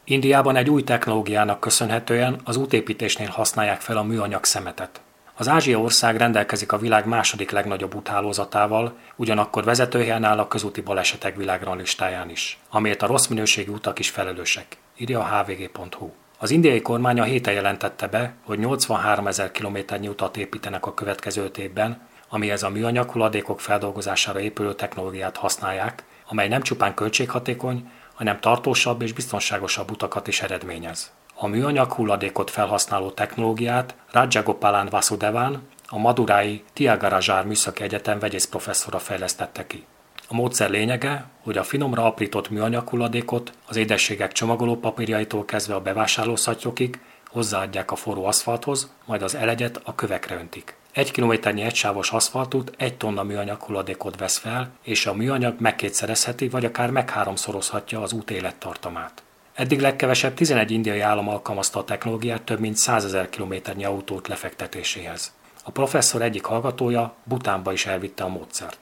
Indiában egy új technológiának köszönhetően az útépítésnél használják fel a műanyag szemetet. Az Ázsia ország rendelkezik a világ második legnagyobb úthálózatával, ugyanakkor vezetőhelyen áll a közúti balesetek világranglistáján is, amelyet a rossz minőségű utak is felelősek, írja a hvg.hu. Az indiai kormány a héten jelentette be, hogy 83 000 kilométernyi utat építenek a következő 5 évben, amihez a műanyag hulladékok feldolgozására épülő technológiát használják, amely nem csupán költséghatékony, hanem tartósabb és biztonságosabb utakat is eredményez. A műanyag hulladékot felhasználó technológiát Rajagopalan Vasudevan, a madurái Tyagarajar Műszaki Egyetem vegyészprofesszora fejlesztette ki. A módszer lényege, hogy a finomra aprított műanyag hulladékot az édességek csomagolópapírjaitól kezdve a bevásárlószatyrokig hozzáadják a forró aszfalthoz, majd az elegyet a kövekre öntik. 1 kilométernyi egysávos aszfaltút 1 tonna műanyag hulladékot vesz fel, és a műanyag megkétszerezheti vagy akár megháromszorozhatja az út élettartamát. Eddig legkevesebb 11 indiai állam alkalmazta a technológiát több mint 100 000 kilométernyi autót lefektetéséhez. A professzor egyik hallgatója Bhutánba is elvitte a módszert.